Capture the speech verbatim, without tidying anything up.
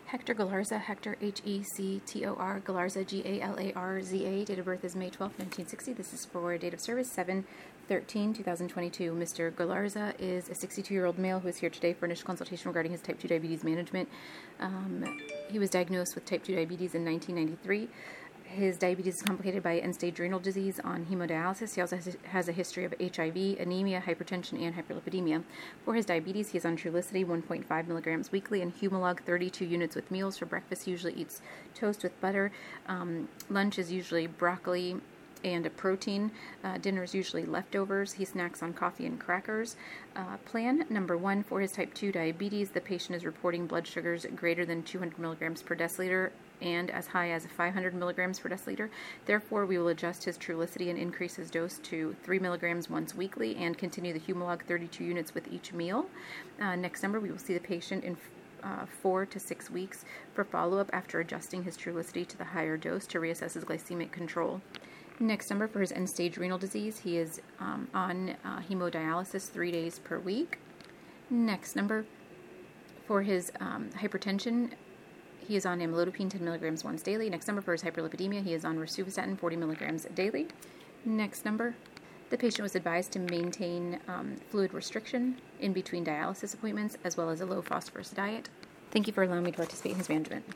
Hector Galarza, Hector H E C T O R, Galarza G A L A R Z A. Date of birth is May twelfth, nineteen sixty. This is for date of service seven thirteen two thousand twenty-two. Mister Galarza is a sixty-two-year-old male who is here today for initial consultation regarding his type two diabetes management. Um, he was diagnosed with type two diabetes in nineteen ninety-three. His diabetes is complicated by end-stage renal disease on hemodialysis. He also has, has a history of H I V, anemia, hypertension, and hyperlipidemia. For his diabetes, he is on Trulicity one point five milligrams weekly and Humalog thirty-two units with meals. For breakfast, he usually eats toast with butter. Um, lunch is usually broccoli and a protein. Uh, dinner is usually leftovers. He snacks on coffee and crackers. Uh, plan number one, for his type two diabetes, the patient is reporting blood sugars greater than two hundred milligrams per deciliter and as high as five hundred milligrams per deciliter. Therefore, we will adjust his Trulicity and increase his dose to three milligrams once weekly and continue the Humalog thirty-two units with each meal. Uh, next number, we will see the patient in Uh, four to six weeks for follow-up after adjusting his Trulicity to the higher dose to reassess his glycemic control. Next number, for his end-stage renal disease, he is um, on uh, hemodialysis three days per week. Next number, for his um, hypertension, he is on amlodipine ten milligrams once daily. Next number, for his hyperlipidemia, he is on rosuvastatin forty milligrams daily. Next number, the patient was advised to maintain um, fluid restriction in between dialysis appointments as well as a low phosphorus diet. Thank you for allowing me to participate in his management.